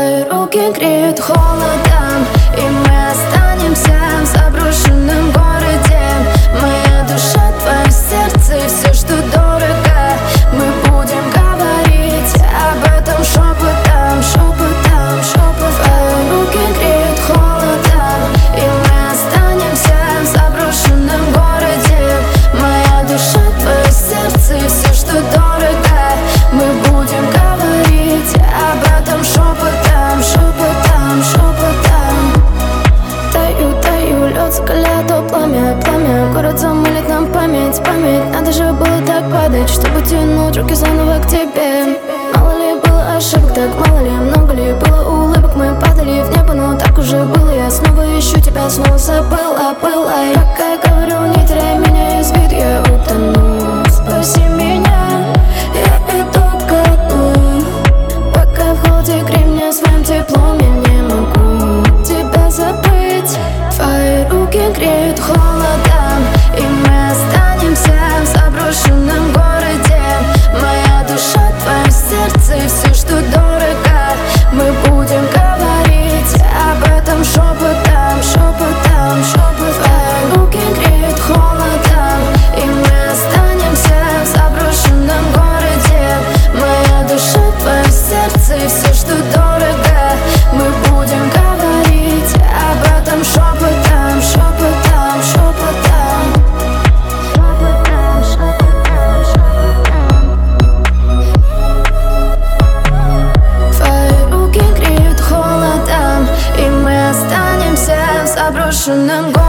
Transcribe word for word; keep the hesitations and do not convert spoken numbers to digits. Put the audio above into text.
Твои руки греют холодом, и мы останемся в заброшенном городе. Моя душа, твое сердце и все, что дорого. Мы будем говорить об этом шепотом, шепотом, шепотом. Твои руки греют холодом, и мы останемся в заброшенном городе. Моя душа, твое сердце и все, что дорого. Мы будем говорить об этом шепотом, шепотом, шепотом. Таю, таю, лед закаляет то пламя, пламя. Город замылит нам память, память. Надо же было так падать, чтобы тянуть руки заново к тебе. Мало ли было ошибок, так мало ли, много ли было улыбок. Мы падали в небо, но так уже было. Я снова ищу тебя, снова забыла, была. Я как говорю, не теряй меня из виду, я утону. Спаси меня, я иду ко дну. Пока в холоде грей меня своим теплом, я не могу тебя забыть. Твои руки греют холодом, и мы останемся в заброшенном городе. Моя душа, твое сердце и все, что дорого. Мы будем говорить об этом шепотом, шепотом, шепотом. Твои руки греют холодом, и мы останемся в заброшенном городе. Моя душа, твое сердце и все, что дорого. Мы будем говорить об этом шепотом, шепотом, шепотом. Шепотом, шепотом, шепотом. Твои руки греют холодом, и мы останемся в заброшенном городе.